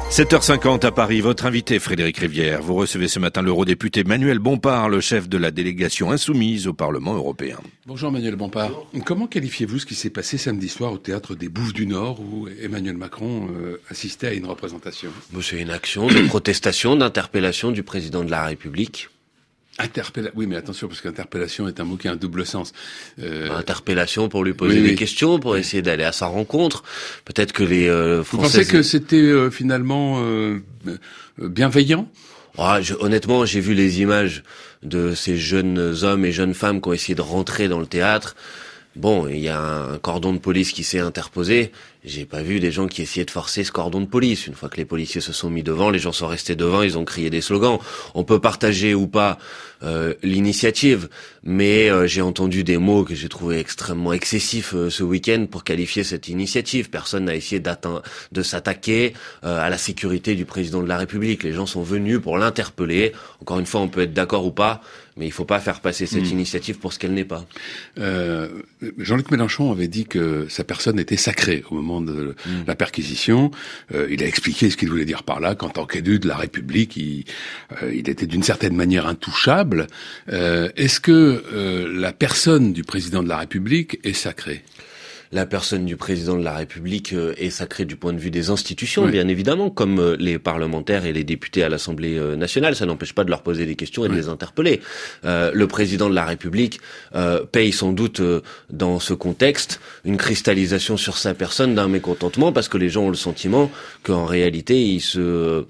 7h50 à Paris, votre invité Frédéric Rivière. Vous recevez ce matin l'eurodéputé Manuel Bompard, le chef de la délégation insoumise au Parlement européen. Bonjour Manuel Bompard. Comment qualifiez-vous ce qui s'est passé samedi soir au théâtre des Bouffes du Nord où Emmanuel Macron assistait à une représentation? C'est une action de protestation, d'interpellation du président de la République. Oui, mais attention, parce qu'interpellation est un mot qui a un double sens. Interpellation pour lui poser des questions, pour essayer d'aller à sa rencontre. Peut-être que les Français... Vous pensez que c'était finalement bienveillant? Honnêtement, j'ai vu les images de ces jeunes hommes et jeunes femmes qui ont essayé de rentrer dans le théâtre. Bon, il y a un cordon de police qui s'est interposé. J'ai pas vu des gens qui essayaient de forcer ce cordon de police. Une fois que les policiers se sont mis devant, les gens sont restés devant, ils ont crié des slogans. On peut partager ou pas l'initiative, mais j'ai entendu des mots que j'ai trouvé extrêmement excessifs ce week-end pour qualifier cette initiative. Personne n'a essayé de s'attaquer à la sécurité du président de la République. Les gens sont venus pour l'interpeller. Encore une fois, on peut être d'accord ou pas, mais il faut pas faire passer cette initiative pour ce qu'elle n'est pas. Jean-Luc Mélenchon avait dit que sa personne était sacrée au moment de la perquisition. Il a expliqué ce qu'il voulait dire par là, qu'en tant qu'élu de la République, il était d'une certaine manière intouchable. Est-ce que la personne du président de la République est sacrée ? La personne du président de la République est sacrée du point de vue des institutions, bien évidemment, comme les parlementaires et les députés à l'Assemblée nationale. Ça n'empêche pas de leur poser des questions et de les interpeller. Le président de la République paye sans doute dans ce contexte une cristallisation sur sa personne d'un mécontentement, parce que les gens ont le sentiment qu'en réalité, il se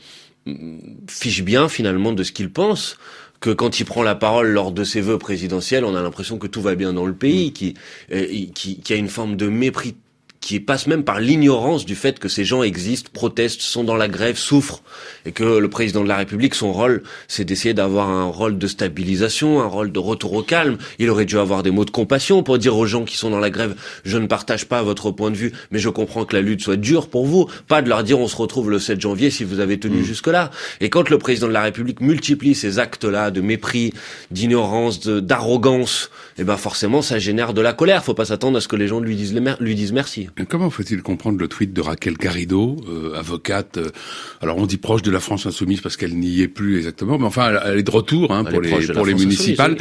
fiche bien finalement de ce qu'il pense, que quand il prend la parole lors de ses vœux présidentiels, on a l'impression que tout va bien dans le pays, qu'il y a une forme de mépris qui passe même par l'ignorance du fait que ces gens existent, protestent, sont dans la grève, souffrent, et que le président de la République, son rôle, c'est d'essayer d'avoir un rôle de stabilisation, un rôle de retour au calme. Il aurait dû avoir des mots de compassion pour dire aux gens qui sont dans la grève: je ne partage pas votre point de vue, mais je comprends que la lutte soit dure pour vous. Pas de leur dire: on se retrouve le 7 janvier si vous avez tenu jusque-là. Et quand le président de la République multiplie ces actes-là de mépris, d'ignorance, d'arrogance, forcément ça génère de la colère. Faut pas s'attendre à ce que les gens lui disent merci. Comment faut-il comprendre le tweet de Raquel Garrido, avocate, alors on dit proche de la France Insoumise parce qu'elle n'y est plus exactement, mais enfin elle est de retour pour les municipales,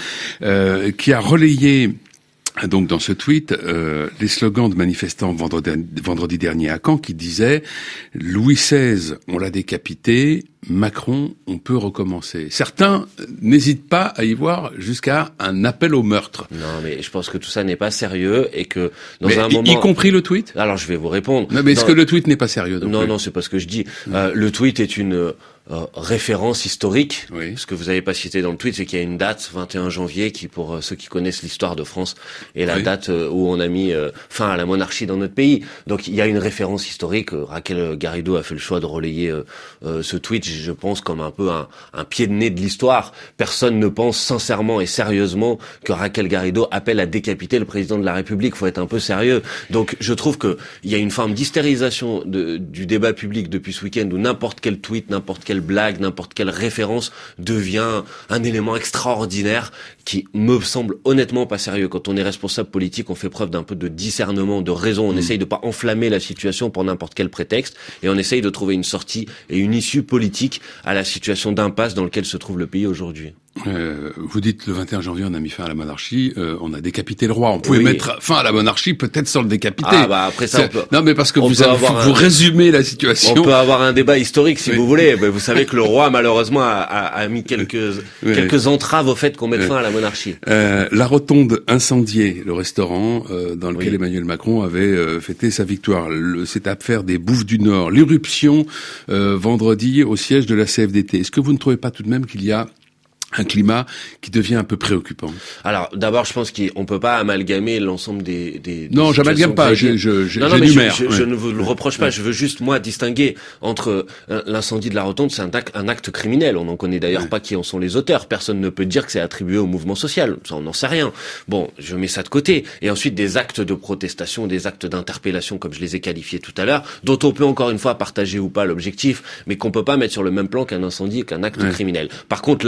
qui a relayé donc dans ce tweet les slogans de manifestants vendredi dernier à Caen qui disaient: Louis XVI, on l'a décapité, Macron, on peut recommencer. Certains n'hésitent pas à y voir jusqu'à un appel au meurtre. Non, mais je pense que tout ça n'est pas sérieux et que y compris le tweet. Alors je vais vous répondre. Non, mais est-ce que le tweet n'est pas sérieux? Non, c'est pas ce que je dis. Le tweet est une référence historique. Oui. Ce que vous n'avez pas cité dans le tweet, c'est qu'il y a une date, 21 janvier, qui, pour ceux qui connaissent l'histoire de France, est la date où on a mis fin à la monarchie dans notre pays. Donc il y a une référence historique. Raquel Garrido a fait le choix de relayer ce tweet, je pense, comme un peu un pied de nez de l'histoire. Personne ne pense sincèrement et sérieusement que Raquel Garrido appelle à décapiter le président de la République. Faut être un peu sérieux. Donc je trouve que il y a une forme d'hystérisation du débat public depuis ce week-end où n'importe quel tweet, n'importe quelle blague, n'importe quelle référence devient un élément extraordinaire qui me semble honnêtement pas sérieux. Quand on est responsable politique, on fait preuve d'un peu de discernement, de raison. On essaye de pas enflammer la situation pour n'importe quel prétexte et on essaye de trouver une sortie et une issue politique à la situation d'impasse dans laquelle se trouve le pays aujourd'hui. Vous dites le 21 janvier on a mis fin à la monarchie, on a décapité le roi. On pouvait mettre fin à la monarchie peut-être sans le décapiter. Après ça, on peut... Non mais parce que vous résumez la situation. On peut avoir un débat historique si vous voulez. Mais vous savez que le roi malheureusement a mis quelques entraves au fait qu'on mette fin à la monarchie. La Rotonde incendiée, le restaurant dans lequel Emmanuel Macron avait fêté sa victoire. Cette affaire des Bouffes du Nord, l'irruption vendredi au siège de la CFDT. Est-ce que vous ne trouvez pas tout de même qu'il y a un climat qui devient un peu préoccupant? Alors, d'abord, je pense qu'on peut pas amalgamer l'ensemble des non, j'amalgame pas, j'énumère. Je ne vous le reproche pas, je veux juste, moi, distinguer entre l'incendie de la Rotonde, c'est un acte criminel. On n'en connaît d'ailleurs pas qui en sont les auteurs. Personne ne peut dire que c'est attribué au mouvement social. Ça, on n'en sait rien. Bon, je mets ça de côté. Et ensuite, des actes de protestation, des actes d'interpellation, comme je les ai qualifiés tout à l'heure, dont on peut encore une fois partager ou pas l'objectif, mais qu'on peut pas mettre sur le même plan qu'un incendie et qu'un acte criminel. Par contre, là où vous avez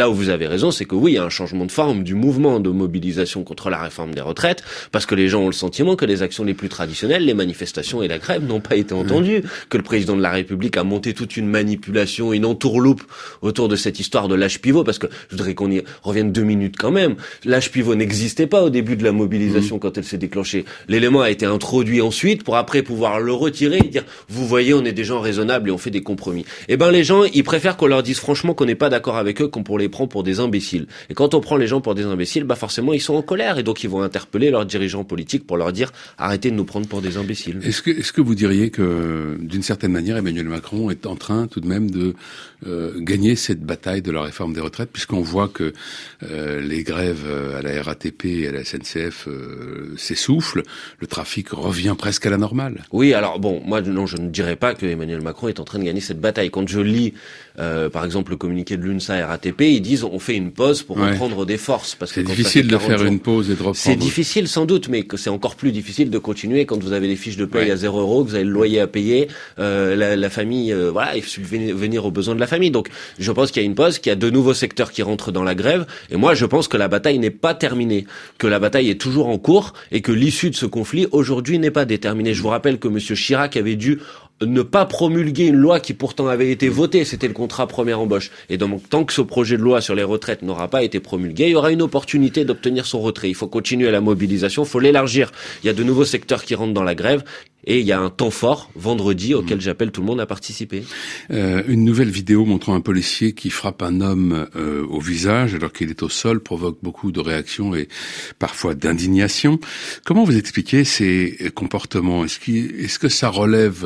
raison, c'est que oui, il y a un changement de forme du mouvement de mobilisation contre la réforme des retraites, parce que les gens ont le sentiment que les actions les plus traditionnelles, les manifestations et la grève n'ont pas été entendues, que le président de la République a monté toute une manipulation, une entourloupe autour de cette histoire de l'âge pivot, parce que je voudrais qu'on y revienne 2 minutes quand même. L'âge pivot n'existait pas au début de la mobilisation quand elle s'est déclenchée. L'élément a été introduit ensuite pour après pouvoir le retirer et dire vous voyez, on est des gens raisonnables et on fait des compromis. Eh ben les gens, ils préfèrent qu'on leur dise franchement qu'on n'est pas d'accord avec eux, qu'on les prend pour des imbéciles. Et quand on prend les gens pour des imbéciles, bah forcément ils sont en colère et donc ils vont interpeller leurs dirigeants politiques pour leur dire arrêtez de nous prendre pour des imbéciles. Est-ce que vous diriez que d'une certaine manière Emmanuel Macron est en train tout de même de gagner cette bataille de la réforme des retraites, puisqu'on voit que les grèves à la RATP et à la SNCF s'essoufflent, le trafic revient presque à la normale? Oui, alors bon, moi non, je ne dirais pas que Emmanuel Macron est en train de gagner cette bataille. Quand je lis par exemple le communiqué de l'UNSA RATP, ils disent on fait une pause pour reprendre des forces. Parce que c'est difficile de faire une pause et de reprendre. C'est difficile sans doute, mais que c'est encore plus difficile de continuer quand vous avez des fiches de paye à 0 €, que vous avez le loyer à payer, la famille, voilà, et subvenir aux besoins de la famille. Donc je pense qu'il y a une pause, qu'il y a de nouveaux secteurs qui rentrent dans la grève, et moi je pense que la bataille n'est pas terminée, que la bataille est toujours en cours, et que l'issue de ce conflit aujourd'hui n'est pas déterminée. Je vous rappelle que Monsieur Chirac avait dû ne pas promulguer une loi qui pourtant avait été votée, c'était le contrat première embauche. Et donc, tant que ce projet de loi sur les retraites n'aura pas été promulgué, il y aura une opportunité d'obtenir son retrait. Il faut continuer la mobilisation, il faut l'élargir. Il y a de nouveaux secteurs qui rentrent dans la grève. Et il y a un temps fort, vendredi, auquel j'appelle tout le monde à participer. Une nouvelle vidéo montrant un policier qui frappe un homme au visage alors qu'il est au sol provoque beaucoup de réactions et parfois d'indignation. Comment vous expliquez ces comportements? Est-ce que ça relève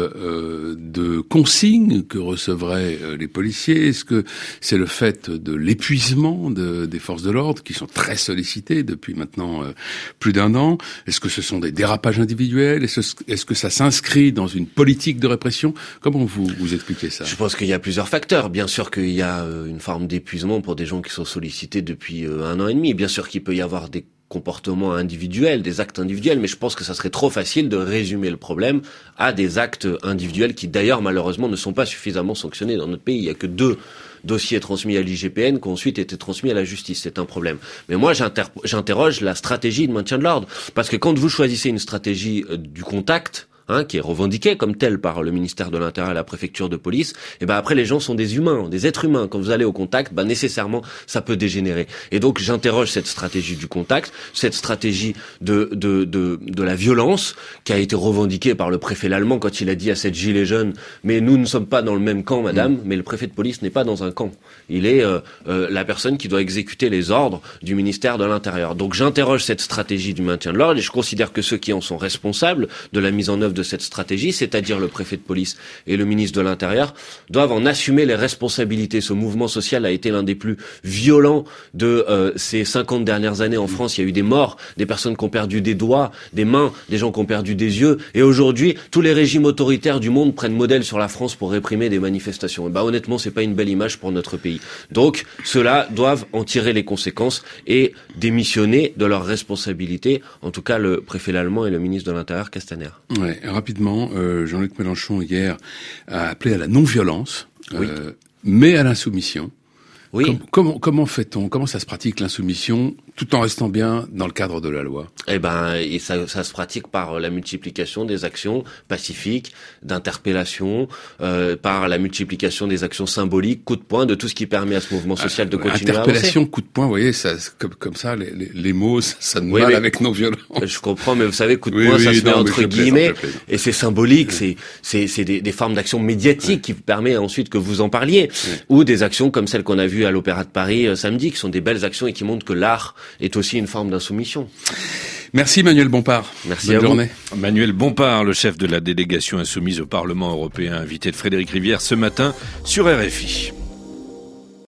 de consignes que recevraient les policiers? Est-ce que c'est le fait de l'épuisement des forces de l'ordre qui sont très sollicitées depuis maintenant plus d'1 an? Est-ce que ce sont des dérapages individuels? Est-ce que ça s'inscrit dans une politique de répression? Comment vous expliquez ça? Je pense qu'il y a plusieurs facteurs. Bien sûr qu'il y a une forme d'épuisement pour des gens qui sont sollicités depuis 1 an et demi. Bien sûr qu'il peut y avoir des comportements individuels, des actes individuels, mais je pense que ça serait trop facile de résumer le problème à des actes individuels qui d'ailleurs malheureusement ne sont pas suffisamment sanctionnés dans notre pays. Il y a que 2 dossiers transmis à l'IGPN qui ont ensuite été transmis à la justice. C'est un problème. Mais moi, j'interroge la stratégie de maintien de l'ordre. Parce que quand vous choisissez une stratégie du contact, qui est revendiquée comme telle par le ministère de l'Intérieur et la préfecture de police, et ben après les gens sont des humains, des êtres humains. Quand vous allez au contact, nécessairement ça peut dégénérer. Et donc j'interroge cette stratégie du contact, cette stratégie de la violence qui a été revendiquée par le préfet Lallemand quand il a dit à cette gilet jaune mais nous ne sommes pas dans le même camp, madame. Mais le préfet de police n'est pas dans un camp. Il est la personne qui doit exécuter les ordres du ministère de l'Intérieur. Donc j'interroge cette stratégie du maintien de l'ordre et je considère que ceux qui en sont responsables de la mise en œuvre de cette stratégie, c'est-à-dire le préfet de police et le ministre de l'Intérieur, doivent en assumer les responsabilités. Ce mouvement social a été l'un des plus violents de ces 50 dernières années en France. Il y a eu des morts, des personnes qui ont perdu des doigts, des mains, des gens qui ont perdu des yeux. Et aujourd'hui, tous les régimes autoritaires du monde prennent modèle sur la France pour réprimer des manifestations. Et honnêtement, c'est pas une belle image pour notre pays. Donc, ceux-là doivent en tirer les conséquences et démissionner de leurs responsabilités. En tout cas, le préfet Lallemand et le ministre de l'Intérieur, Castaner. Ouais. Rapidement, Jean-Luc Mélenchon hier a appelé à la non-violence, mais à l'insoumission. Oui. Comment fait-on? Comment ça se pratique l'insoumission tout en restant bien dans le cadre de la loi? Et ça se pratique par la multiplication des actions pacifiques, d'interpellation, par la multiplication des actions symboliques, coup de poing, de tout ce qui permet à ce mouvement social de continuer à avancer. Interpellation, coup de poing, vous voyez, ça, comme ça, les mots, ça ne mal avec non-violence. Je comprends, mais vous savez, coup de poing, ça se met entre guillemets, et c'est symbolique, c'est des formes d'action médiatiques qui permettent ensuite que vous en parliez, ou des actions comme celles qu'on a vues à l'Opéra de Paris samedi, qui sont des belles actions et qui montrent que l'art est aussi une forme d'insoumission. Merci Manuel Bompard. Merci Bonne à vous. journée. Manuel Bompard, le chef de la délégation insoumise au Parlement européen, invité de Frédéric Rivière ce matin sur RFI.